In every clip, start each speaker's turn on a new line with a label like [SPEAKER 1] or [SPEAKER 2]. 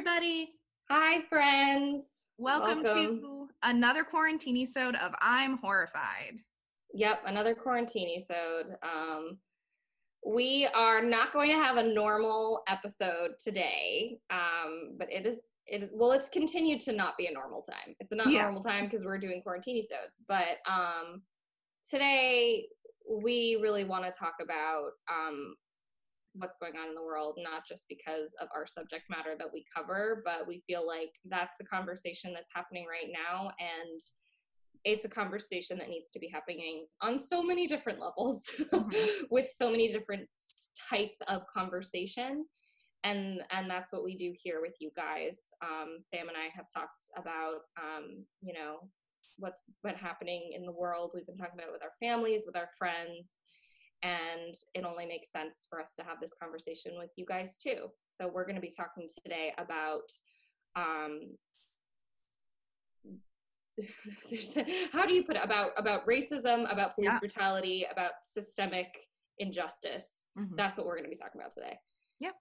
[SPEAKER 1] everybody.
[SPEAKER 2] Hi, friends.
[SPEAKER 1] Welcome
[SPEAKER 2] Welcome.
[SPEAKER 1] to another quarantine-isode of I'm Horrified.
[SPEAKER 2] Yep, another quarantine episode. We are not going to have a normal episode today, but it's continued to not be a normal time. It's a not
[SPEAKER 1] Yeah.
[SPEAKER 2] normal time because we're doing quarantine episodes, but today we really want to talk about what's going on in the world, not just because of our subject matter that we cover, but we feel like that's the conversation that's happening right now. And it's a conversation that needs to be happening on so many different levels with so many different types of conversation. And that's what we do here with you guys. Sam and I have talked about, what's been happening in the world. We've been talking about it with our families, with our friends, and it only makes sense for us to have this conversation with you guys too. So we're going to be talking today about how do you put it, about racism, about police brutality, about systemic injustice. That's what we're going to be talking about today.
[SPEAKER 1] Yep.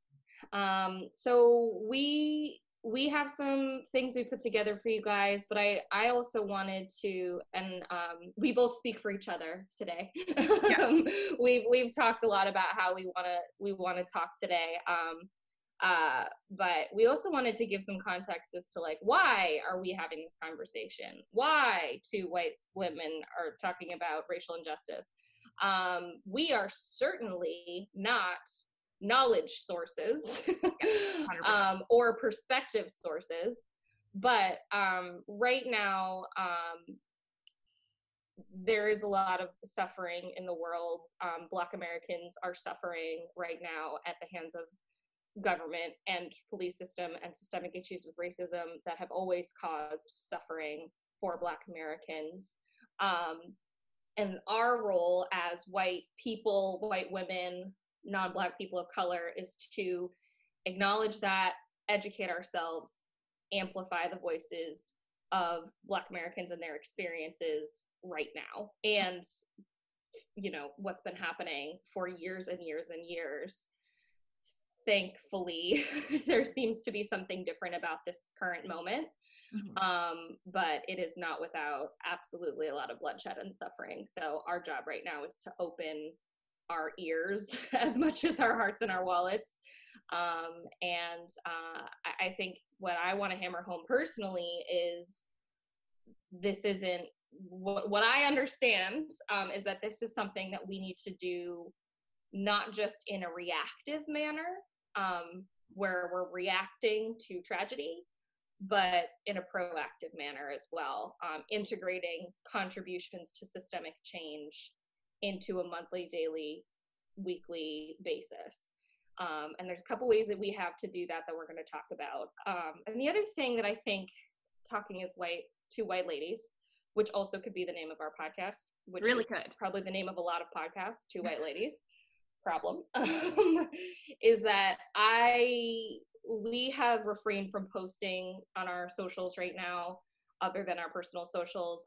[SPEAKER 2] So we have some things we put together for you guys, but I also wanted to, and we both speak for each other today. Yeah. We've talked a lot about how we want to talk today. But we also wanted to give some context as to like, why are we having this conversation? Why two white women are talking about racial injustice? We are certainly not knowledge sources or perspective sources, but right now there is a lot of suffering in the world. Black Americans are suffering right now at the hands of government and police system and systemic issues with racism that have always caused suffering for Black Americans. And our role as white people, white women, non-Black people of color is to acknowledge that, educate ourselves, amplify the voices of Black Americans and their experiences right now. And, what's been happening for years and years and years. Thankfully, there seems to be something different about this current moment. But it is not without absolutely a lot of bloodshed and suffering. So our job right now is to open our ears as much as our hearts and our wallets. I think what I want to hammer home personally is this isn't what I understand is that this is something that we need to do not just in a reactive manner where we're reacting to tragedy, but in a proactive manner as well, integrating contributions to systemic change into a monthly, daily, weekly basis. And there's a couple ways that we have to do that we're going to talk about. And the other thing that I think, talking as two white ladies, which also could be the name of our podcast, which really could probably the name of a lot of podcasts, Two White Ladies. Problem is that we have refrained from posting on our socials right now, other than our personal socials.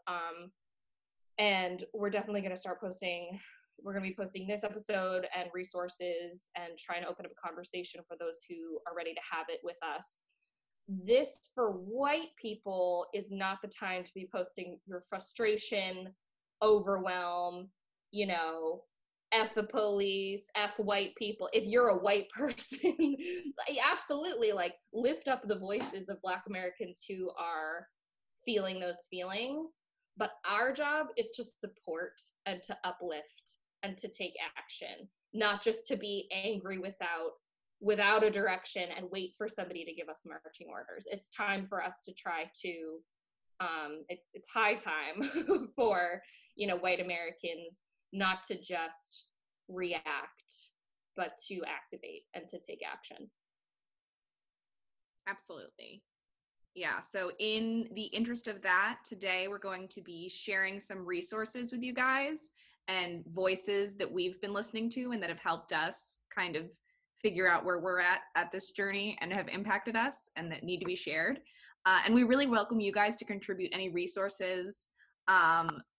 [SPEAKER 2] And we're definitely going to start posting. We're going to be posting this episode and resources and trying to open up a conversation for those who are ready to have it with us. This, for white people, is not the time to be posting your frustration, overwhelm, F the police, F white people. If you're a white person, absolutely, lift up the voices of Black Americans who are feeling those feelings. But our job is to support and to uplift and to take action, not just to be angry without a direction and wait for somebody to give us marching orders. It's time for us to try to, it's high time for, white Americans not to just react, but to activate and to take action.
[SPEAKER 1] Absolutely. Yeah, so in the interest of that, today we're going to be sharing some resources with you guys and voices that we've been listening to and that have helped us kind of figure out where we're at this journey and have impacted us and that need to be shared. And we really welcome you guys to contribute any resources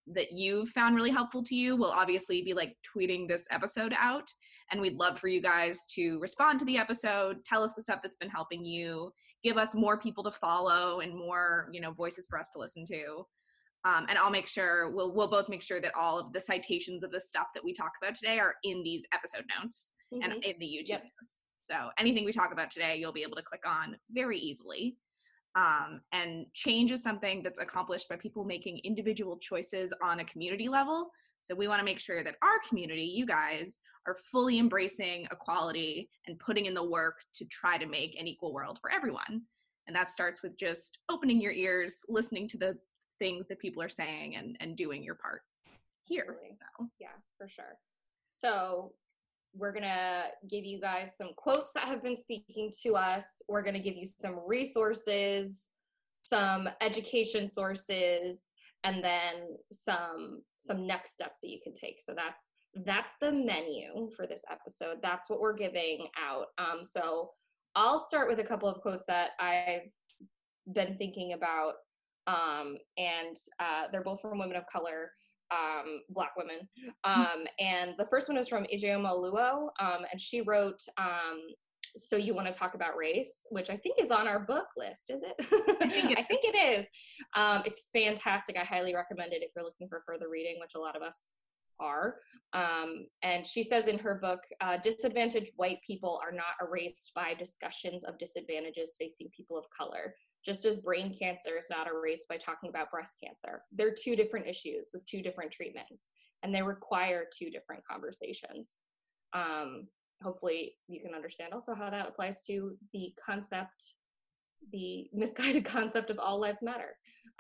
[SPEAKER 1] that you've found really helpful to you. We'll obviously be like tweeting this episode out, and we'd love for you guys to respond to the episode, tell us the stuff that's been helping you, give us more people to follow and more, voices for us to listen to. And I'll make sure, we'll both make sure that all of the citations of the stuff that we talk about today are in these episode notes and in the YouTube notes. So anything we talk about today, you'll be able to click on very easily. And change is something that's accomplished by people making individual choices on a community level. So we want to make sure that our community, you guys, are fully embracing equality and putting in the work to try to make an equal world for everyone. And that starts with just opening your ears, listening to the things that people are saying, and doing your part here. So.
[SPEAKER 2] Yeah, for sure. So we're going to give you guys some quotes that have been speaking to us. We're going to give you some resources, some education sources, and then some next steps that you can take. So that's the menu for this episode. That's what we're giving out. So I'll start with a couple of quotes that I've been thinking about. And they're both from women of color, Black women. And the first one is from Ijeoma Oluo, and she wrote, So You Want to Talk About Race, which I think is on our book list, is it? I think it is. It's fantastic. I highly recommend it if you're looking for further reading, which a lot of us are. And she says in her book, disadvantaged white people are not erased by discussions of disadvantages facing people of color. Just as brain cancer is not erased by talking about breast cancer. They're two different issues with two different treatments, and they require two different conversations. Hopefully you can understand also how that applies to the misguided concept of all lives matter.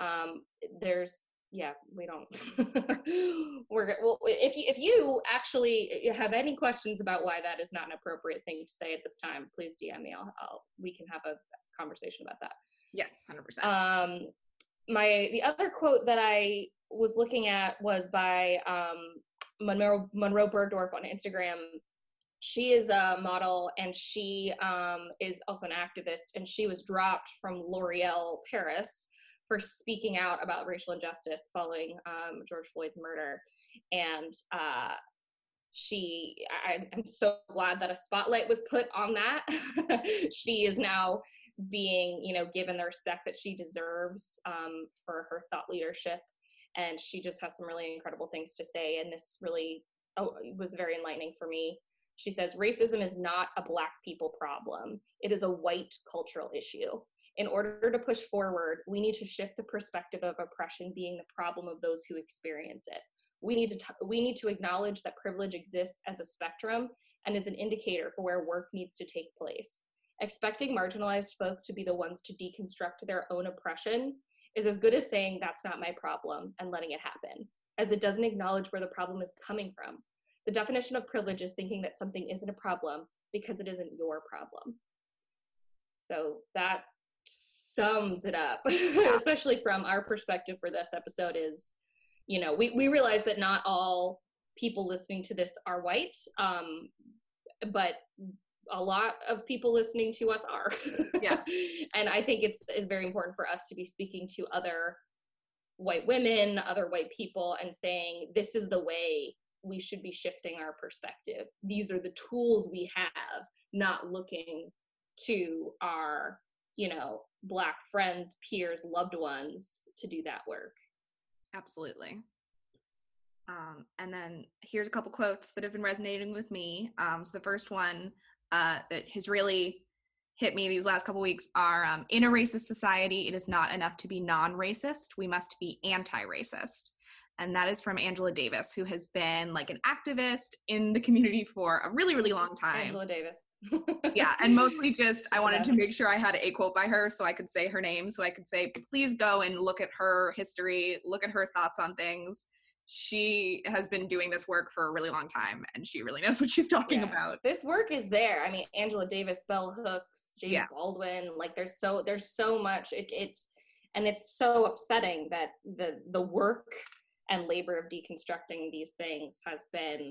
[SPEAKER 2] We don't. If you actually have any questions about why that is not an appropriate thing to say at this time, please DM me. We can have a conversation about that.
[SPEAKER 1] Yes, 100%.
[SPEAKER 2] The other quote that I was looking at was by Monroe Bergdorf on Instagram. She is a model, and she is also an activist, and she was dropped from L'Oreal Paris for speaking out about racial injustice following George Floyd's murder. And I'm so glad that a spotlight was put on that. She is now being, given the respect that she deserves for her thought leadership. And she just has some really incredible things to say. And this really was very enlightening for me. She says, racism is not a Black people problem. It is a white cultural issue. In order to push forward, we need to shift the perspective of oppression being the problem of those who experience it. We need to acknowledge that privilege exists as a spectrum and is an indicator for where work needs to take place. Expecting marginalized folk to be the ones to deconstruct their own oppression is as good as saying that's not my problem and letting it happen, as it doesn't acknowledge where the problem is coming from. The definition of privilege is thinking that something isn't a problem because it isn't your problem. So that sums it up, especially from our perspective for this episode is, we realize that not all people listening to this are white, but a lot of people listening to us are.
[SPEAKER 1] Yeah.
[SPEAKER 2] And I think it's very important for us to be speaking to other white women, other white people, and saying, this is the way we should be shifting our perspective. These are the tools we have, not looking to our, Black friends, peers, loved ones to do that work.
[SPEAKER 1] Absolutely. And then here's a couple quotes that have been resonating with me. So the first one that has really hit me these last couple weeks are, in a racist society, it is not enough to be non-racist. We must be anti-racist. And that is from Angela Davis, who has been like an activist in the community for a really, really long time.
[SPEAKER 2] Angela Davis.
[SPEAKER 1] Yeah, and mostly just, I wanted to make sure I had a quote by her so I could say her name, so I could say, please go and look at her history, look at her thoughts on things. She has been doing this work for a really long time, and she really knows what she's talking about.
[SPEAKER 2] This work is there. I mean, Angela Davis, Bell Hooks, James Baldwin, like there's so much. And it's so upsetting that the work and labor of deconstructing these things has been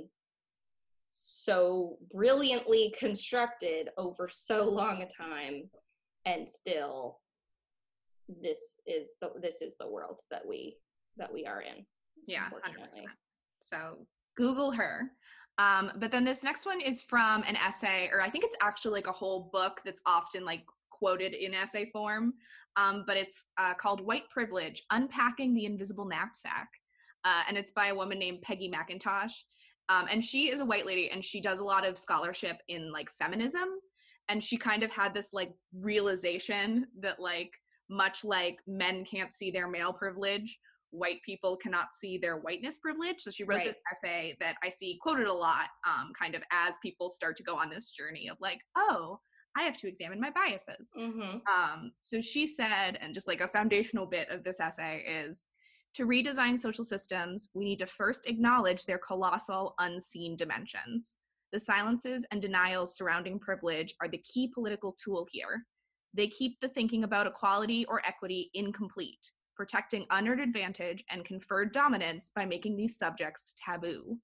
[SPEAKER 2] so brilliantly constructed over so long a time, and still this is the world that we are in.
[SPEAKER 1] Yeah, 100%. So Google her. But then this next one is from an essay, or I think it's actually like a whole book that's often like quoted in essay form. But it's called White Privilege, Unpacking the Invisible Knapsack. And it's by a woman named Peggy McIntosh. And she is a white lady, and she does a lot of scholarship in like feminism. And she kind of had this like realization that like, much like men can't see their male privilege, white people cannot see their whiteness privilege. So she wrote this essay that I see quoted a lot, kind of as people start to go on this journey of like, oh, I have to examine my biases. So she said, and just like a foundational bit of this essay is, to redesign social systems, we need to first acknowledge their colossal unseen dimensions. The silences and denials surrounding privilege are the key political tool here. They keep the thinking about equality or equity incomplete, protecting unearned advantage and conferred dominance by making these subjects taboo.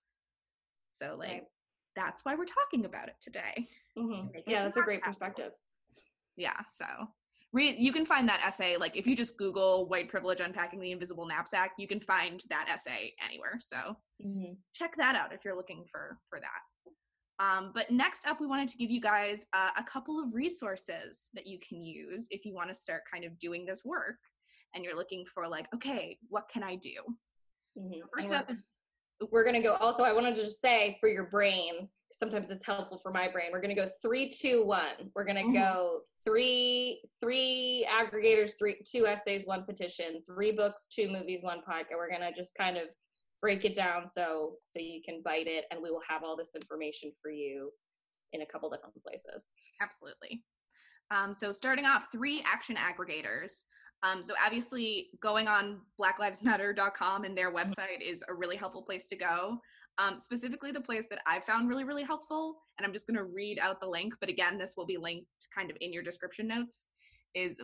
[SPEAKER 1] So, like, that's why we're talking about it today.
[SPEAKER 2] Yeah, that's a great perspective.
[SPEAKER 1] Yeah, so you can find that essay, like, if you just Google white privilege unpacking the invisible knapsack, you can find that essay anywhere. So check that out if you're looking for that. But next up, we wanted to give you guys a couple of resources that you can use if you want to start kind of doing this work and you're looking for like, okay, what can I do? So first up is,
[SPEAKER 2] we're going to go, also, I wanted to just say for your brain, sometimes it's helpful for my brain. We're going to go 3, 2, 1. We're going to go three aggregators, two essays, 1 petition, 3 books, 2 movies, 1 podcast. We're going to just kind of break it down so you can bite it, and we will have all this information for you in a couple different places.
[SPEAKER 1] Absolutely. So starting off, 3 action aggregators. So obviously going on blacklivesmatter.com and their website is a really helpful place to go. Specifically the place that I found really, really helpful, and I'm just going to read out the link, but again, this will be linked kind of in your description notes, is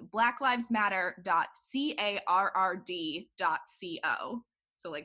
[SPEAKER 1] blacklivesmatter.carrd.co. So like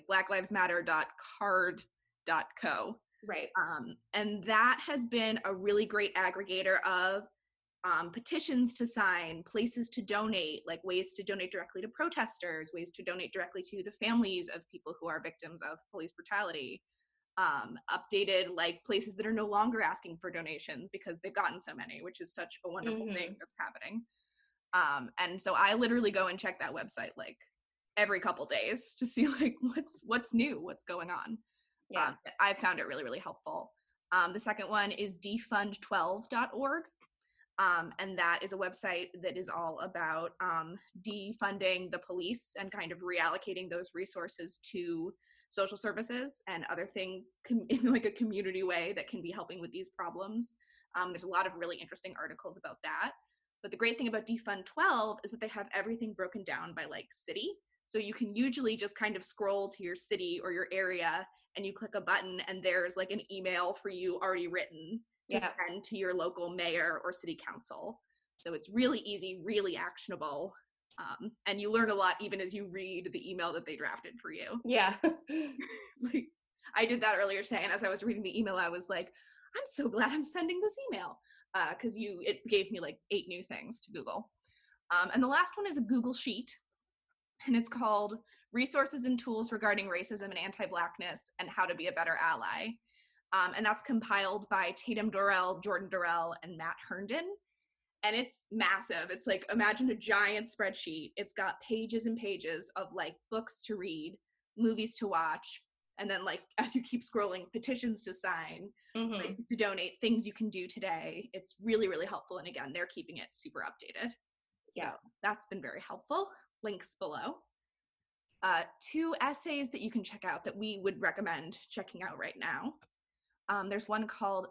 [SPEAKER 1] blacklivesmatter.card.co.
[SPEAKER 2] Right.
[SPEAKER 1] And that has been a really great aggregator of petitions to sign, places to donate, like ways to donate directly to protesters, ways to donate directly to the families of people who are victims of police brutality, updated like places that are no longer asking for donations because they've gotten so many, which is such a wonderful thing that's happening. And so I literally go and check that website like every couple days to see like what's new, what's going on.
[SPEAKER 2] Yeah.
[SPEAKER 1] I found it really, really helpful. The second one is defund12.org. And that is a website that is all about defunding the police and kind of reallocating those resources to social services and other things in like a community way that can be helping with these problems. There's a lot of really interesting articles about that. But the great thing about Defund 12 is that they have everything broken down by like city. So you can usually just kind of scroll to your city or your area and you click a button and there's like an email for you already written to send to your local mayor or city council. So it's really easy, really actionable. And you learn a lot even as you read the email that they drafted for you.
[SPEAKER 2] Yeah.
[SPEAKER 1] Like, I did that earlier today, and as I was reading the email, I was like, I'm so glad I'm sending this email, because it gave me like 8 new things to Google. And the last one is a Google Sheet, and it's called Resources and Tools Regarding Racism and Anti-Blackness and How to Be a Better Ally. And that's compiled by Tatum Dorrell, Jordan Dorrell, and Matt Herndon. And it's massive. It's like, imagine a giant spreadsheet. It's got pages and pages of like books to read, movies to watch, and then like as you keep scrolling, petitions to sign, places to donate, things you can do today. It's really, really helpful. And again, they're keeping it super updated. Yeah. So that's been very helpful. Links below. 2 essays that you can check out that we would recommend checking out right now. There's one called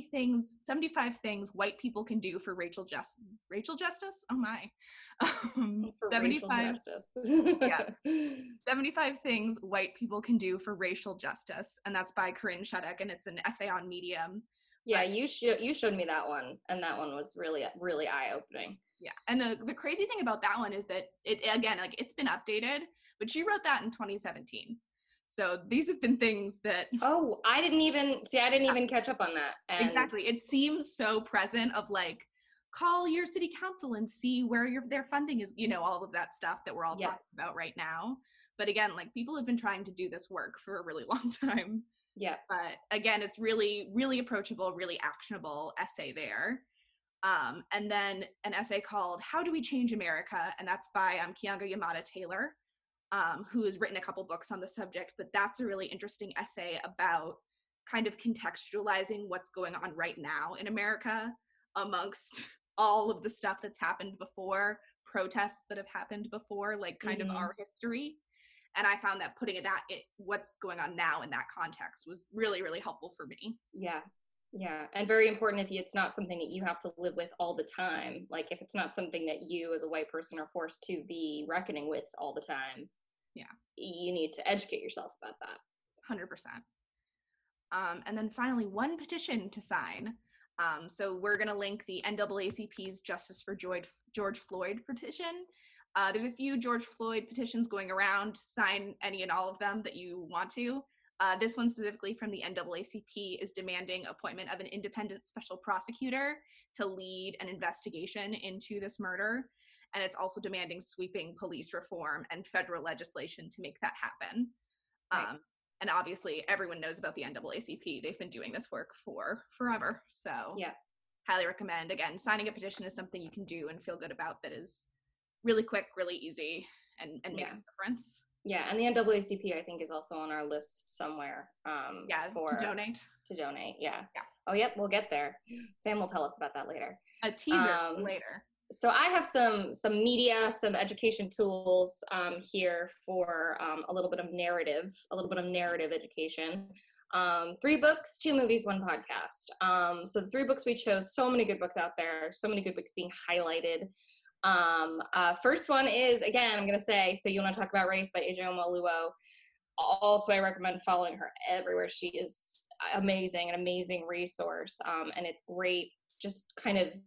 [SPEAKER 1] 75 Things White People Can Do for Racial Justice. Oh my.
[SPEAKER 2] For 75 justice.
[SPEAKER 1] Yes. 75 Things White People Can Do for Racial Justice. And that's by Corinne Shuddock, and it's an essay on Medium.
[SPEAKER 2] Yeah, you showed me that one, and that one was really, really eye-opening.
[SPEAKER 1] Yeah, and the crazy thing about that one is that it's been updated, but she wrote that in 2017. So these have been things that...
[SPEAKER 2] Oh, I didn't even catch up on that.
[SPEAKER 1] And exactly. It seems so present of like, call your city council and see where their funding is, all of that stuff that we're all talking about right now. But again, like, people have been trying to do this work for a really long time.
[SPEAKER 2] Yeah.
[SPEAKER 1] But again, it's really, really approachable, really actionable essay there. And then an essay called How Do We Change America? And that's by Keeanga-Yamahtta Taylor, who has written a couple books on the subject. But that's a really interesting essay about kind of contextualizing what's going on right now in America amongst all of the stuff that's happened before, protests that have happened before, like kind of our history. And I found that putting what's going on now in that context was really, really helpful for me.
[SPEAKER 2] Yeah. Yeah. And very important if it's not something that you have to live with all the time. Like if it's not something that you as a white person are forced to be reckoning with all the time.
[SPEAKER 1] Yeah.
[SPEAKER 2] You need to educate yourself about that.
[SPEAKER 1] 100%. And then finally, one petition to sign. So we're going to link the NAACP's Justice for George Floyd petition. There's a few George Floyd petitions going around. Sign any and all of them that you want to. This one specifically from the NAACP is demanding appointment of an independent special prosecutor to lead an investigation into this murder. And it's also demanding sweeping police reform and federal legislation to make that happen. Right. And obviously everyone knows about the NAACP. They've been doing this work for forever. So
[SPEAKER 2] yeah,
[SPEAKER 1] highly recommend. Again, signing a petition is something you can do and feel good about that is really quick, really easy, and makes a difference.
[SPEAKER 2] Yeah, and the NAACP I think is also on our list somewhere.
[SPEAKER 1] To donate.
[SPEAKER 2] To donate, yeah. Oh, yep, we'll get there. Sam will tell us about that later.
[SPEAKER 1] A teaser later.
[SPEAKER 2] So I have some media, some education tools here for a little bit of narrative education. 3 books, 2 movies, 1 podcast. So the 3 books we chose, so many good books out there, so many good books being highlighted. First one is, again, I'm going to say, So You Want to Talk About Race by Adrienne Onwualuo. Also, I recommend following her everywhere. She is amazing, an amazing resource. And it's great, just kind of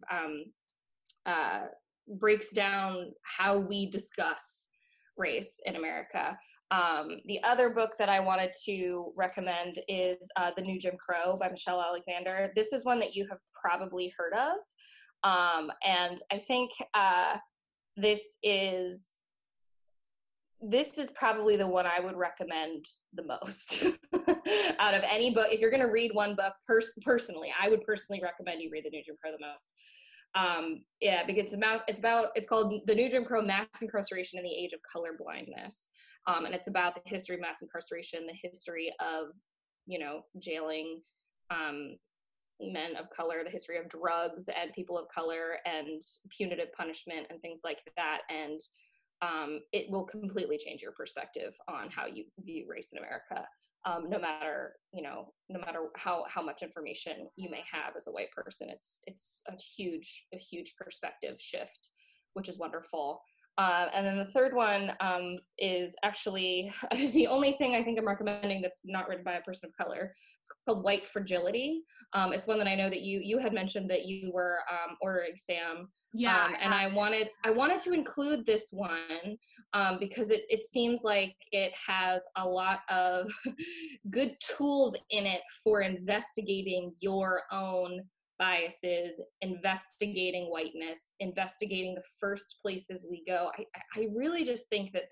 [SPEAKER 2] breaks down how we discuss race in America. The other book that I wanted to recommend is The New Jim Crow by Michelle Alexander. This is one that you have probably heard of. And I think this is probably the one I would recommend the most out of any book. If you're going to read one book personally, I would personally recommend you read The New Jim Crow the most. Because it's called The New Jim Crow: Mass Incarceration in the Age of Colorblindness. And it's about the history of mass incarceration, the history of, jailing, men of color, the history of drugs and people of color and punitive punishment and things like that. And it will completely change your perspective on how you view race in America. No matter how much information you may have as a white person, it's a huge perspective shift, which is wonderful. And then the third one is actually the only thing I think I'm recommending that's not written by a person of color. It's called White Fragility. It's one that I know that you had mentioned that you were ordering, Sam.
[SPEAKER 1] Yeah.
[SPEAKER 2] And I wanted to include this one because it seems like it has a lot of good tools in it for investigating your own biases, investigating whiteness, investigating the first places we go. I really just think that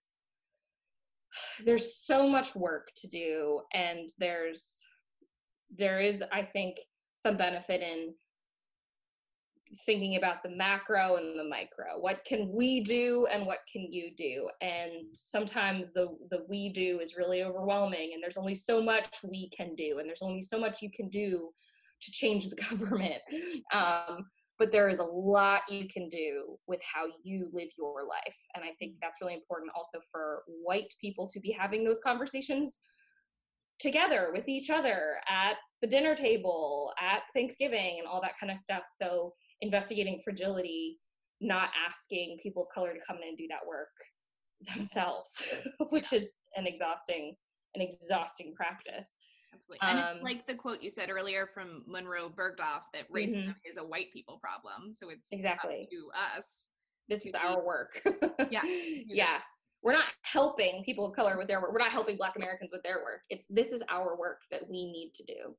[SPEAKER 2] there's so much work to do, and there is, I think, some benefit in thinking about the macro and the micro. What can we do and what can you do? And sometimes the we do is really overwhelming, and there's only so much we can do, and there's only so much you can do to change the government. But there is a lot you can do with how you live your life. And I think that's really important also for white people to be having those conversations together with each other at the dinner table, at Thanksgiving, and all that kind of stuff. So investigating fragility, not asking people of color to come in and do that work themselves, which is an exhausting practice.
[SPEAKER 1] Absolutely. And it's like the quote you said earlier from Monroe Bergdorf, that racism is a white people problem. So it's
[SPEAKER 2] exactly
[SPEAKER 1] up to us.
[SPEAKER 2] This is our work.
[SPEAKER 1] Yeah.
[SPEAKER 2] Yeah. We're not helping people of color with their work. We're not helping Black Americans with their work. This is our work that we need to do.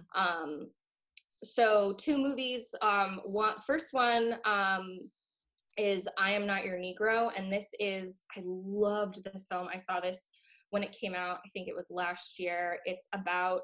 [SPEAKER 2] So 2 movies. First one is I Am Not Your Negro. And I loved this film. I saw this when it came out. I think it was last year. It's about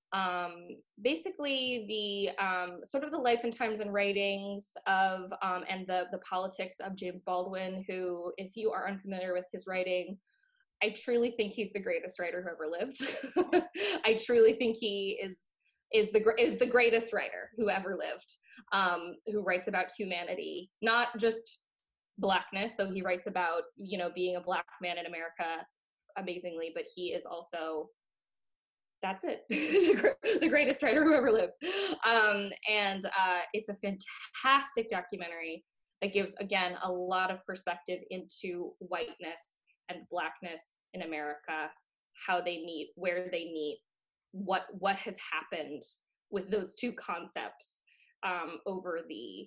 [SPEAKER 2] basically the sort of the life and times and writings of and the politics of James Baldwin, who, if you are unfamiliar with his writing, I truly think he's the greatest writer who ever lived. I truly think he is the greatest writer who ever lived, who writes about humanity, not just Blackness, though he writes about, you know, being a Black man in America amazingly, but he is also, that's it, the greatest writer who ever lived. And it's a fantastic documentary that gives, again, a lot of perspective into whiteness and Blackness in America, how they meet, where they meet, what has happened with those two concepts over the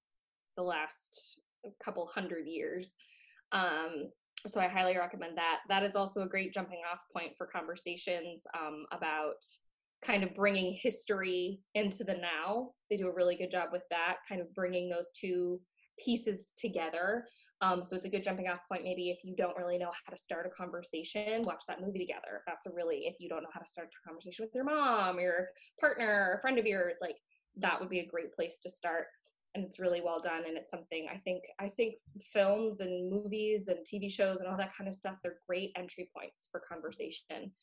[SPEAKER 2] last couple hundred years. So I highly recommend that. That is also a great jumping off point for conversations about kind of bringing history into the now. They do a really good job with that, kind of bringing those two pieces together. So it's a good jumping off point. Maybe if you don't really know how to start a conversation, watch that movie together. That's a really, if you don't know how to start a conversation with your mom, your partner, a friend of yours, like that would be a great place to start. And it's really well done. And it's something I think films and movies and TV shows and all that kind of stuff, they're great entry points for conversation.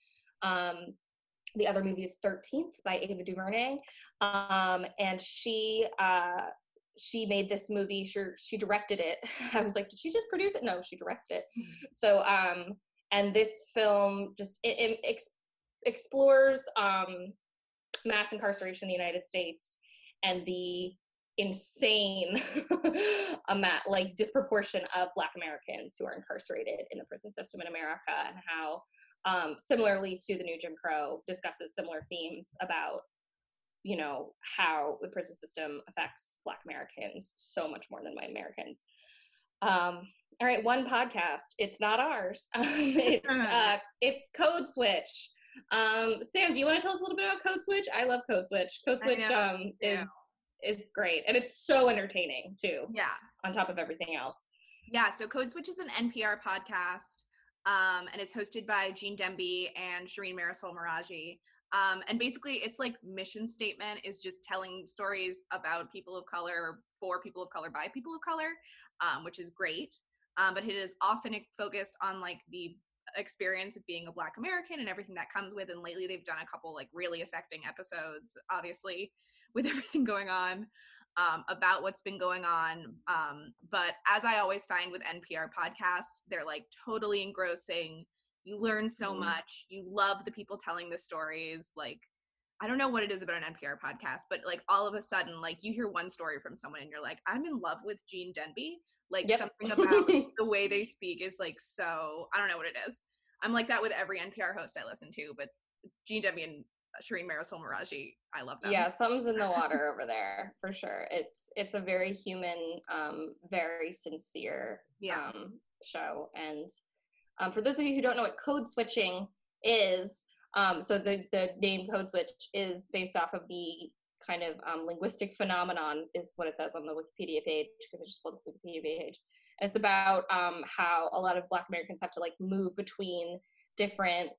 [SPEAKER 2] The other movie is 13th by Ava DuVernay. And she made this movie. She directed it. I was like, did she just produce it? No, she directed it. So, and this film just it explores mass incarceration in the United States and the insane amount, like disproportion of Black Americans who are incarcerated in the prison system in America, and how, similarly to the new Jim Crow, discusses similar themes about, you know, how the prison system affects Black Americans so much more than white Americans. All right, one podcast. It's not ours. It's Code Switch. Sam, do you want to tell us a little bit about Code Switch? I love Code Switch. Code Switch is great, and it's so entertaining too.
[SPEAKER 1] Yeah.
[SPEAKER 2] On top of everything else.
[SPEAKER 1] Yeah. So Code Switch is an NPR podcast, and it's hosted by Gene Demby and Shireen Marisol Meraji. And basically it's like mission statement is just telling stories about people of color, for people of color, by people of color, which is great. But it is often focused on like the experience of being a Black American and everything that comes with. And lately they've done a couple like really affecting episodes, obviously, with everything going on, about what's been going on. But as I always find with NPR podcasts, they're like totally engrossing. You learn so much. You love the people telling the stories. Like, I don't know what it is about an NPR podcast, but like all of a sudden, like you hear one story from someone and you're like, I'm in love with Gene Demby. Like something about the way they speak is like, so I don't know what it is. I'm like that with every NPR host I listen to, but Gene Demby and Shireen Marisol Meraji, I love them.
[SPEAKER 2] Yeah, something's in the water over there for sure. It's a very human, very sincere show. And for those of you who don't know what code switching is, so the name Code Switch is based off of the kind of linguistic phenomenon, is what it says on the Wikipedia page, because I just pulled the Wikipedia page. And it's about how a lot of Black Americans have to like move between different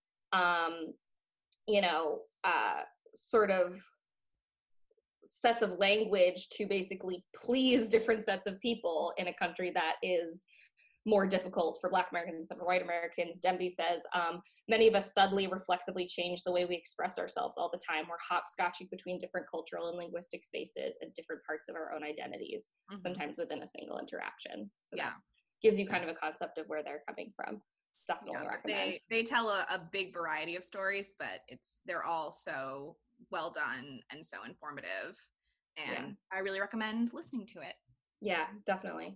[SPEAKER 2] sort of sets of language to basically please different sets of people in a country that is more difficult for Black Americans than for white Americans. Demby says, many of us subtly, reflexively change the way we express ourselves all the time. We're hopscotching between different cultural and linguistic spaces and different parts of our own identities, sometimes within a single interaction. So that gives you kind of a concept of where they're coming from. Definitely recommend.
[SPEAKER 1] They tell a big variety of stories, but they're all so well done and so informative, and I really recommend listening to it.
[SPEAKER 2] Yeah, definitely.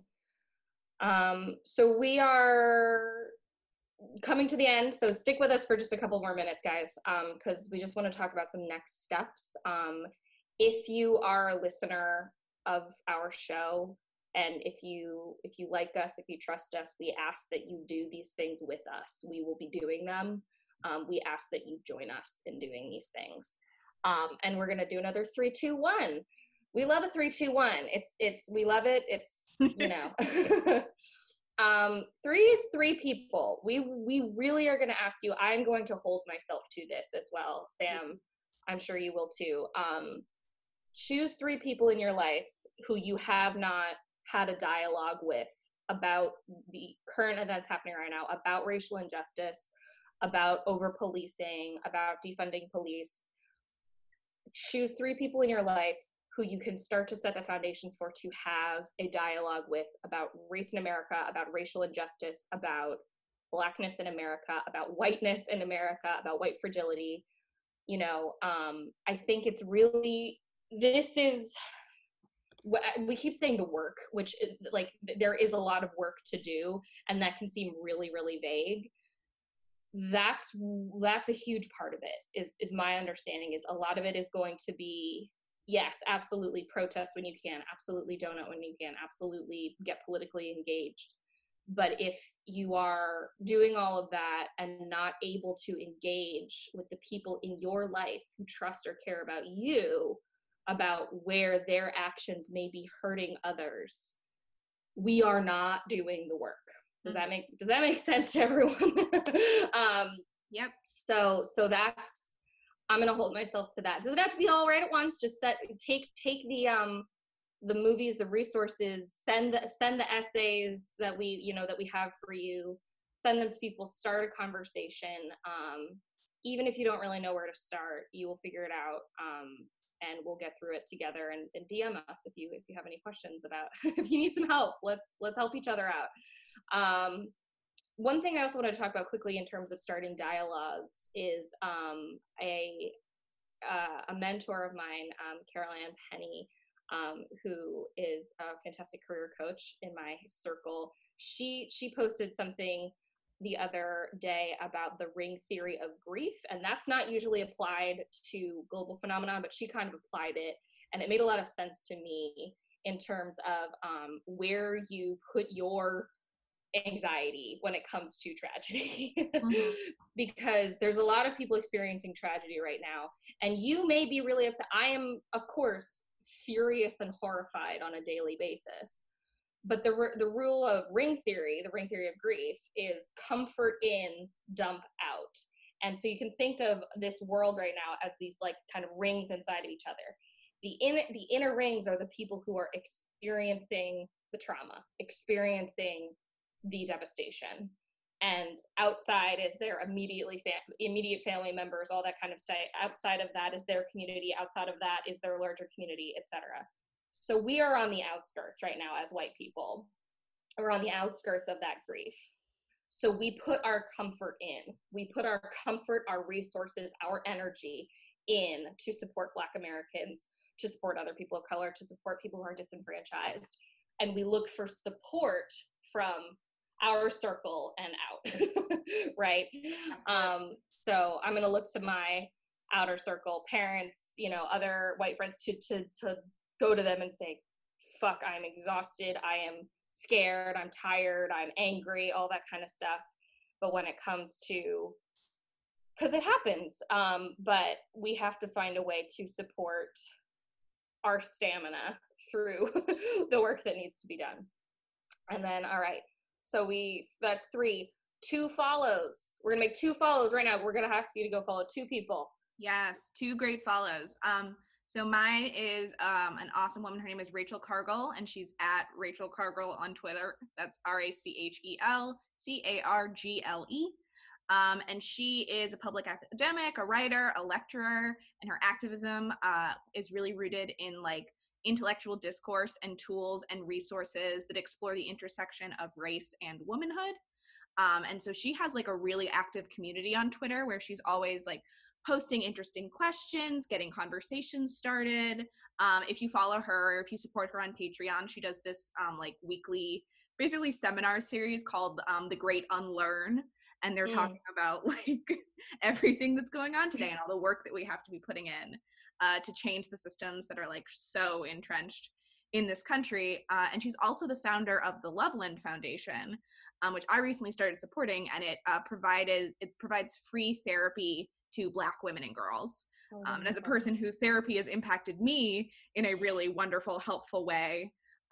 [SPEAKER 2] So we are coming to the end, so stick with us for just a couple more minutes, guys, because we just want to talk about some next steps. If you are a listener of our show, and if you like us, if you trust us, we ask that you do these things with us. We will be doing them. We ask that you join us in doing these things. And we're going to do another 3, 2, 1. We love a 3, 2, 1. We love it. you know. 3 is 3 people. We really are going to ask you. I'm going to hold myself to this as well, Sam. I'm sure you will too. Choose 3 people in your life who you have not had a dialogue with about the current events happening right now, about racial injustice, about over policing, about defunding police. Choose 3 people in your life who you can start to set the foundations for to have a dialogue with about race in America, about racial injustice, about Blackness in America, about whiteness in America, about white fragility. You know, I think it's really, this is, we keep saying the work, which like there is a lot of work to do, and that can seem really, really vague. That's a huge part of it, is my understanding, is a lot of it is going to be, yes, absolutely protest when you can, absolutely donut when you can, absolutely get politically engaged. But if you are doing all of that and not able to engage with the people in your life who trust or care about you, about where their actions may be hurting others, we are not doing the work. Does that make sense to everyone?
[SPEAKER 1] Yep.
[SPEAKER 2] So that's, I'm gonna hold myself to that. Does it have to be all right at once? Just take the movies, the resources, send the essays that we have for you, send them to people, start a conversation. Even if you don't really know where to start, you will figure it out. And we'll get through it together, and DM us if you have any questions about, if you need some help, let's help each other out. One thing I also want to talk about quickly in terms of starting dialogues is a mentor of mine, Carol Ann Penny, who is a fantastic career coach in my circle. She posted something the other day about the ring theory of grief, and that's not usually applied to global phenomena, but she kind of applied it, and it made a lot of sense to me in terms of where you put your anxiety when it comes to tragedy. Mm-hmm. Because there's a lot of people experiencing tragedy right now, and you may be really upset. I am, of course, furious and horrified on a daily basis. But the rule of ring theory, the ring theory of grief, is comfort in, dump out. And so you can think of this world right now as these like kind of rings inside of each other. The inner rings are the people who are experiencing the trauma, experiencing the devastation. And outside is their immediate family members, all that kind of stuff. Outside of that is their community. Outside of that is their larger community, etc. So we are on the outskirts right now as white people. We're on the outskirts of that grief. So we put our comfort in. We put our comfort, our resources, our energy in to support Black Americans, to support other people of color, to support people who are disenfranchised. And we look for support from our circle and out, right? So I'm gonna look to my outer circle, parents, other white friends, to go to them and say, fuck, I'm exhausted, I am scared, I'm tired, I'm angry, all that kind of stuff. But when it comes to, because it happens, but we have to find a way to support our stamina through the work that needs to be done. And then, all right, so that's 3. 2 follows. We're gonna make 2 follows right now. We're gonna ask you to go follow 2 people.
[SPEAKER 1] Yes, 2 great follows. So mine is an awesome woman. Her name is Rachel Cargle, and she's at Rachel Cargle on Twitter. That's RachelCargle. And she is a public academic, a writer, a lecturer, and her activism is really rooted in like intellectual discourse and tools and resources that explore the intersection of race and womanhood. And so she has like a really active community on Twitter where she's always like posting interesting questions, getting conversations started. If you follow her, or if you support her on Patreon, she does this like weekly, basically seminar series called The Great Unlearn. And they're talking about like everything that's going on today and all the work that we have to be putting in to change the systems that are like so entrenched in this country. And she's also the founder of the Loveland Foundation, which I recently started supporting, and it provides free therapy to Black women and girls. And as a person who therapy has impacted me in a really wonderful, helpful way,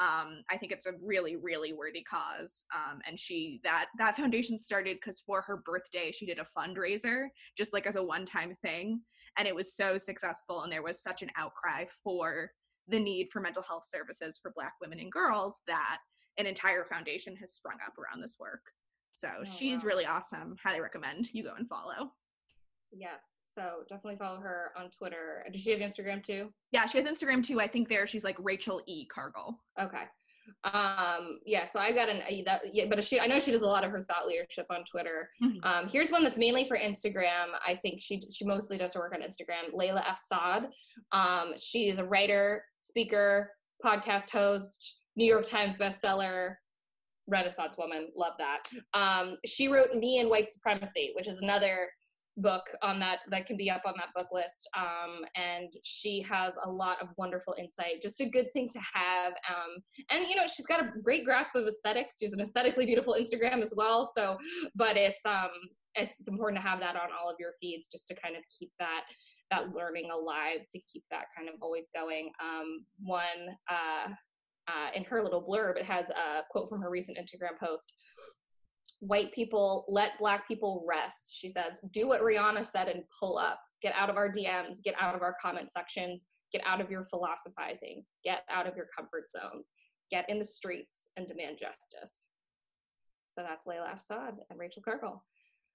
[SPEAKER 1] I think it's a really, really worthy cause. And that foundation started because for her birthday, she did a fundraiser just like as a one-time thing. And it was so successful. And there was such an outcry for the need for mental health services for Black women and girls that an entire foundation has sprung up around this work. So she's really awesome. Highly recommend you go and follow.
[SPEAKER 2] Yes. So definitely follow her on Twitter. Does she have Instagram too?
[SPEAKER 1] Yeah, she has Instagram too. I think she's like Rachel E. Cargill.
[SPEAKER 2] Okay. Yeah, so I got but I know she does a lot of her thought leadership on Twitter. Here's one that's mainly for Instagram. I think she mostly does her work on Instagram. Layla F. Saad. She is a writer, speaker, podcast host, New York Times bestseller, Renaissance woman. Love that. She wrote Me and White Supremacy, which is another book on that can be up on that book list, and she has a lot of wonderful insight, just a good thing to have, and she's got a great grasp of aesthetics. She's an aesthetically beautiful Instagram as well, so but it's important to have that on all of your feeds just to kind of keep that learning alive, to keep that kind of always going. In her little blurb, it has a quote from her recent Instagram post: "White people, let Black people rest." She says, "Do what Rihanna said and pull up. Get out of our DMs, get out of our comment sections, get out of your philosophizing, get out of your comfort zones, get in the streets and demand justice." So that's Layla F. Saad and Rachel Cargill.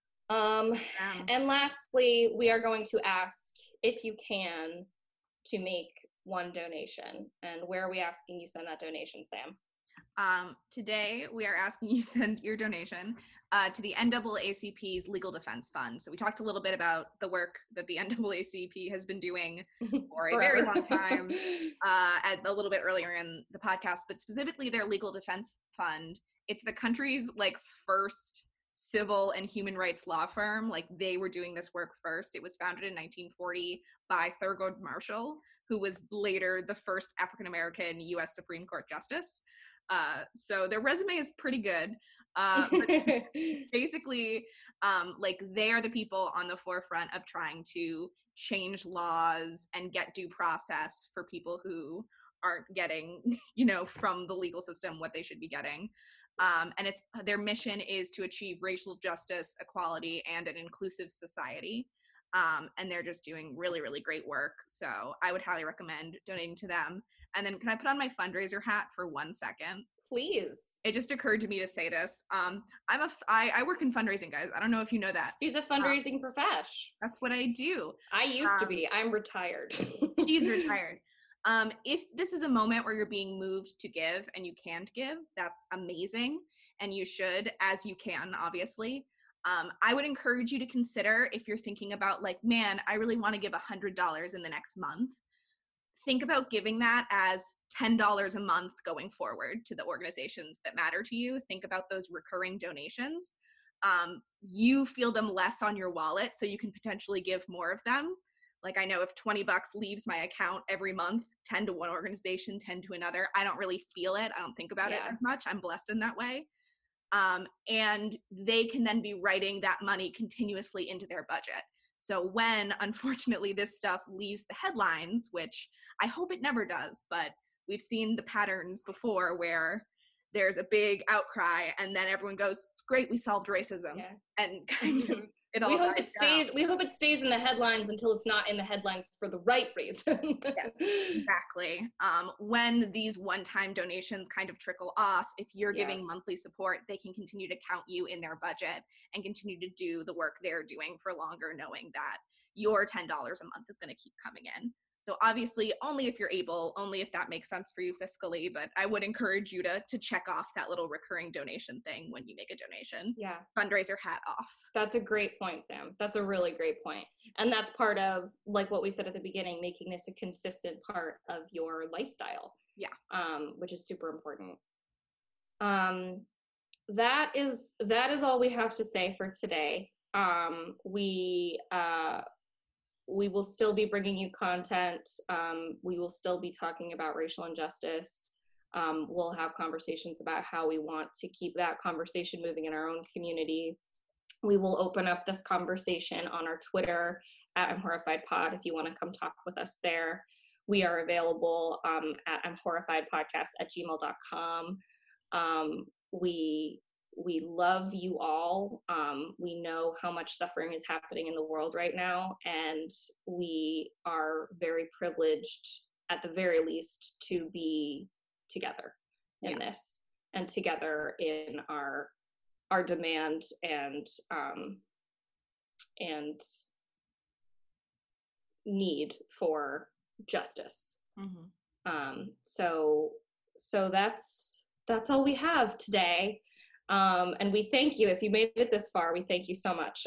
[SPEAKER 2] And lastly, we are going to ask if you can to make one donation. And where are we asking you send that donation, Sam?
[SPEAKER 1] Today, we are asking you send your donation to the NAACP's Legal Defense Fund. So we talked a little bit about the work that the NAACP has been doing for a very long time, a little bit earlier in the podcast, but specifically their Legal Defense Fund. It's the country's first civil and human rights law firm. They were doing this work first. It was founded in 1940 by Thurgood Marshall, who was later the first African-American U.S. Supreme Court Justice. So their resume is pretty good. But basically, they are the people on the forefront of trying to change laws and get due process for people who aren't getting, from the legal system what they should be getting. And their mission is to achieve racial justice, equality, and an inclusive society. And they're just doing really, really great work. So I would highly recommend donating to them. And then can I put on my fundraiser hat for 1 second?
[SPEAKER 2] Please.
[SPEAKER 1] It just occurred to me to say this. I work in fundraising, guys. I don't know if you know that.
[SPEAKER 2] She's a fundraising profesh.
[SPEAKER 1] That's what I do.
[SPEAKER 2] I used to be. I'm retired.
[SPEAKER 1] She's retired. If this is a moment where you're being moved to give and you can't give, that's amazing. And you should, as you can, obviously. I would encourage you to consider, if you're thinking about man, I really want to give $100 in the next month. Think about giving that as $10 a month going forward to the organizations that matter to you. Think about those recurring donations. You feel them less on your wallet, so you can potentially give more of them. I know if $20 leaves my account every month, 10 to one organization, 10 to another, I don't really feel it. I don't think about it as much. I'm blessed in that way. And they can then be writing that money continuously into their budget. So when, unfortunately, this stuff leaves the headlines, which I hope it never does, but we've seen the patterns before where there's a big outcry and then everyone goes, "It's great, we solved racism." And kind of it all
[SPEAKER 2] we hope it stays in the headlines until it's not in the headlines for the right reason.
[SPEAKER 1] Yes, exactly. When these one-time donations kind of trickle off, if you're giving monthly support, they can continue to count you in their budget and continue to do the work they're doing for longer, knowing that your $10 a month is going to keep coming in. So obviously, only if you're able, only if that makes sense for you fiscally, but I would encourage you to check off that little recurring donation thing when you make a donation.
[SPEAKER 2] Yeah.
[SPEAKER 1] Fundraiser hat off.
[SPEAKER 2] That's a great point, Sam. That's a really great point. And that's part of, what we said at the beginning, making this a consistent part of your lifestyle.
[SPEAKER 1] Yeah.
[SPEAKER 2] Which is super important. That is all we have to say for today. We will still be bringing you content. We will still be talking about racial injustice. We'll have conversations about how we want to keep that conversation moving in our own community. We will open up this conversation on our Twitter @I'mHorrifiedPod if you want to come talk with us there. We are available at imhorrifiedpodcast@gmail.com. We love you all. We know how much suffering is happening in the world right now, and we are very privileged, at the very least, to be together in this, and together in our demand and need for justice. So that's all we have today. And we thank you. If you made it this far, we thank you so much.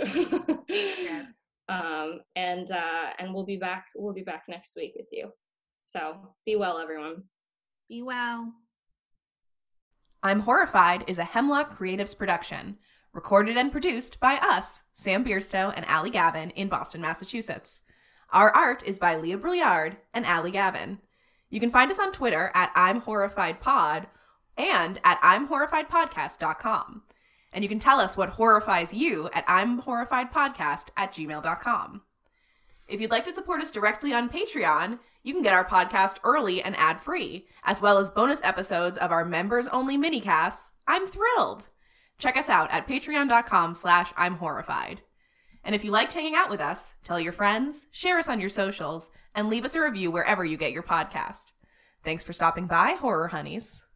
[SPEAKER 2] And we'll be back next week with you. So be well, everyone.
[SPEAKER 1] Be well.
[SPEAKER 3] I'm Horrified is a Hemlock Creatives production, recorded and produced by us, Sam Bierstow and Allie Gavin in Boston, Massachusetts. Our art is by Leah Brouillard and Allie Gavin. You can find us on Twitter at I'm Horrified Pod and at I'mHorrifiedPodcast.com. And you can tell us what horrifies you at I'mHorrifiedPodcast@gmail.com. If you'd like to support us directly on Patreon, you can get our podcast early and ad-free, as well as bonus episodes of our members-only minicasts. I'm thrilled! Check us out at patreon.com/I'mHorrified. And if you liked hanging out with us, tell your friends, share us on your socials, and leave us a review wherever you get your podcast. Thanks for stopping by, Horror Honeys.